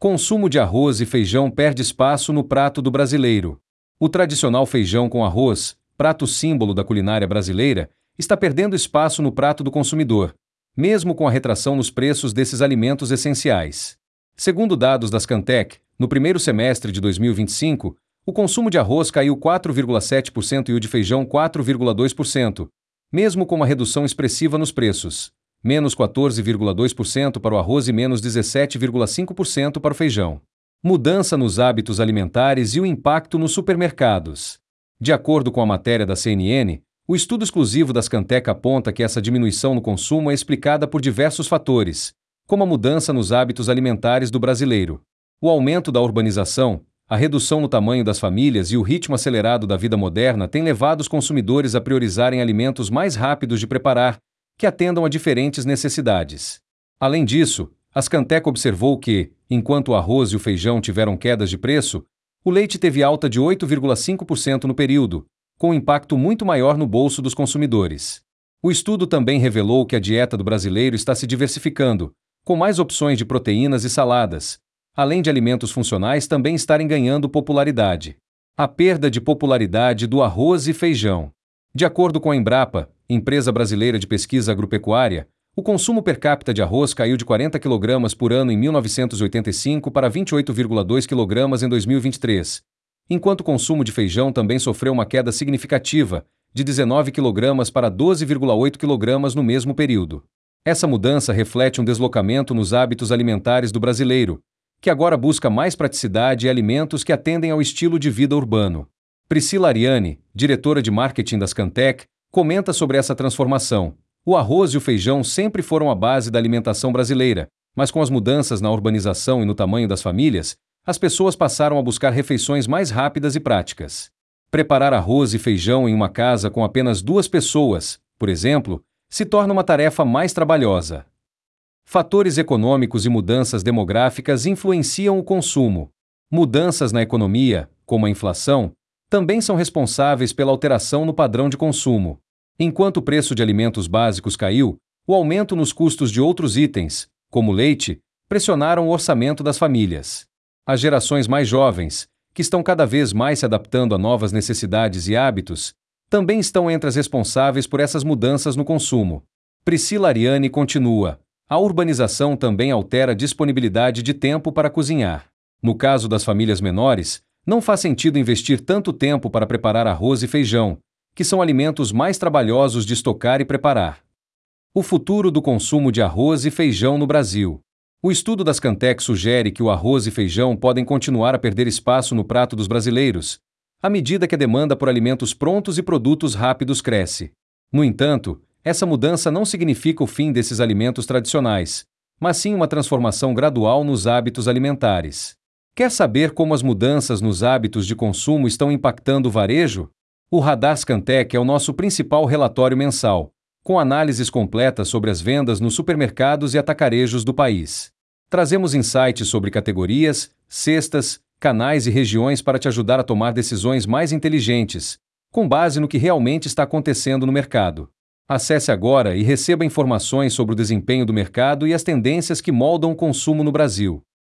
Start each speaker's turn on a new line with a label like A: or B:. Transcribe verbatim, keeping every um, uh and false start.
A: Consumo de arroz e feijão perde espaço no prato do brasileiro. O tradicional feijão com arroz, prato símbolo da culinária brasileira, está perdendo espaço no prato do consumidor, mesmo com a retração nos preços desses alimentos essenciais. Segundo dados das Cantec, no primeiro semestre de dois mil e vinte e cinco, o consumo de arroz caiu quatro vírgula sete por cento e o de feijão quatro vírgula dois por cento, mesmo com uma redução expressiva nos preços, menos quatorze vírgula dois por cento para o arroz e menos dezessete vírgula cinco por cento para o feijão. Mudança nos hábitos alimentares e o impacto nos supermercados. De acordo com a matéria da C N N, o estudo exclusivo das Cantec aponta que essa diminuição no consumo é explicada por diversos fatores, como a mudança nos hábitos alimentares do brasileiro. O aumento da urbanização, a redução no tamanho das famílias e o ritmo acelerado da vida moderna têm levado os consumidores a priorizarem alimentos mais rápidos de preparar, que atendam a diferentes necessidades. Além disso, as Cantec observou que, enquanto o arroz e o feijão tiveram quedas de preço, o leite teve alta de oito vírgula cinco por cento no período, com um impacto muito maior no bolso dos consumidores. O estudo também revelou que a dieta do brasileiro está se diversificando, com mais opções de proteínas e saladas, além de alimentos funcionais também estarem ganhando popularidade. A perda de popularidade do arroz e feijão. De acordo com a Embrapa, empresa brasileira de pesquisa agropecuária, o consumo per capita de arroz caiu de quarenta quilogramas por ano em mil novecentos e oitenta e cinco para vinte e oito vírgula dois quilogramas em dois mil e vinte e três, enquanto o consumo de feijão também sofreu uma queda significativa, de dezenove quilogramas para doze vírgula oito quilogramas no mesmo período. Essa mudança reflete um deslocamento nos hábitos alimentares do brasileiro, que agora busca mais praticidade e alimentos que atendem ao estilo de vida urbano. Priscila Ariane, diretora de marketing das Cantec, comenta sobre essa transformação. O arroz e o feijão sempre foram a base da alimentação brasileira, mas com as mudanças na urbanização e no tamanho das famílias, as pessoas passaram a buscar refeições mais rápidas e práticas. Preparar arroz e feijão em uma casa com apenas duas pessoas, por exemplo, se torna uma tarefa mais trabalhosa. Fatores econômicos e mudanças demográficas influenciam o consumo. Mudanças na economia, como a inflação, também são responsáveis pela alteração no padrão de consumo. Enquanto o preço de alimentos básicos caiu, o aumento nos custos de outros itens, como leite, pressionaram o orçamento das famílias. As gerações mais jovens, que estão cada vez mais se adaptando a novas necessidades e hábitos, também estão entre as responsáveis por essas mudanças no consumo. Priscila Ariane continua. A urbanização também altera a disponibilidade de tempo para cozinhar. No caso das famílias menores, não faz sentido investir tanto tempo para preparar arroz e feijão, que são alimentos mais trabalhosos de estocar e preparar. O futuro do consumo de arroz e feijão no Brasil. O estudo das Cantec sugere que o arroz e feijão podem continuar a perder espaço no prato dos brasileiros, à medida que a demanda por alimentos prontos e produtos rápidos cresce. No entanto, essa mudança não significa o fim desses alimentos tradicionais, mas sim uma transformação gradual nos hábitos alimentares. Quer saber como as mudanças nos hábitos de consumo estão impactando o varejo? O Radar Cantec é o nosso principal relatório mensal, com análises completas sobre as vendas nos supermercados e atacarejos do país. Trazemos insights sobre categorias, cestas, canais e regiões para te ajudar a tomar decisões mais inteligentes, com base no que realmente está acontecendo no mercado. Acesse agora e receba informações sobre o desempenho do mercado e as tendências que moldam o consumo no Brasil.